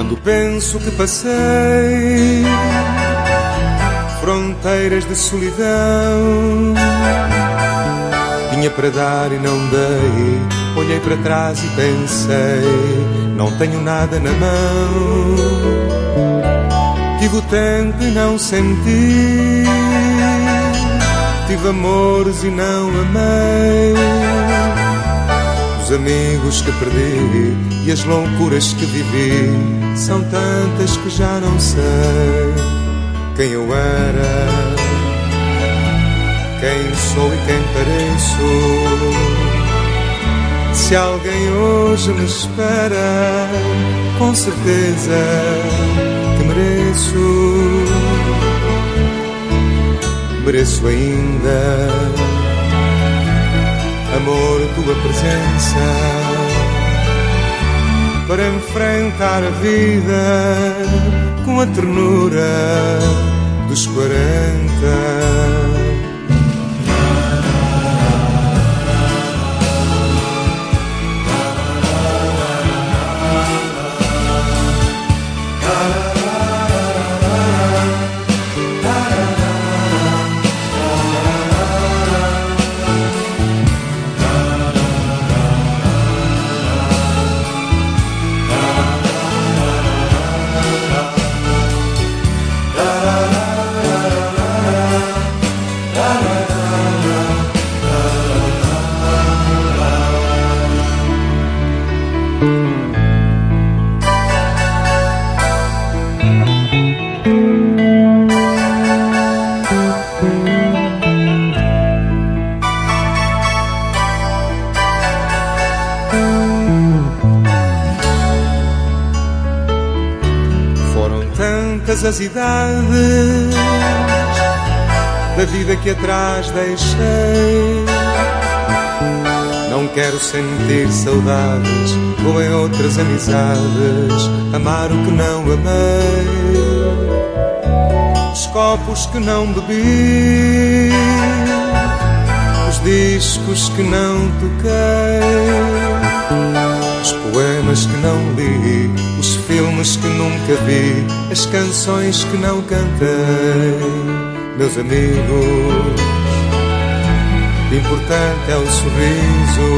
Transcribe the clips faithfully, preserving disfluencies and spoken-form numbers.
Quando penso que passei fronteiras de solidão, tinha para dar e não dei. Olhei para trás e pensei, não tenho nada na mão. Tive o tempo e não senti, tive amores e não amei. Os amigos que perdi e as loucuras que vivi são tantas que já não sei quem eu era, quem sou e quem pareço. Se alguém hoje me espera, com certeza que mereço, mereço ainda, amor, tua presença, para enfrentar a vida com a ternura dos quarenta. As idades da vida que atrás deixei, não quero sentir saudades, ou em outras amizades amar o que não amei, os copos que não bebi, os discos que não toquei, os poemas que não li, os filmes que nunca vi, as canções que não cantei. Meus amigos, importante é o sorriso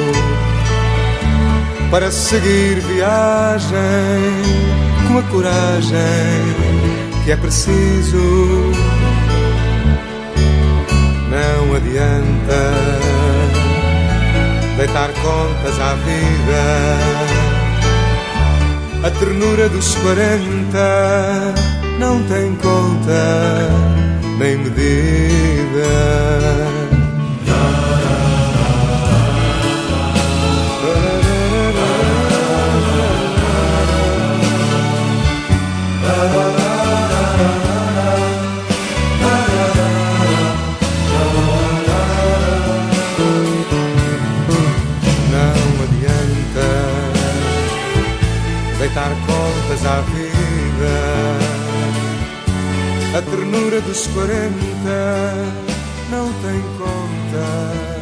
para seguir viagem, com a coragem que é preciso. Não adianta deitar contas à vida, a ternura dos quarenta não tem conta nem medida. Deitar contas à vida, a ternura dos quarenta não tem conta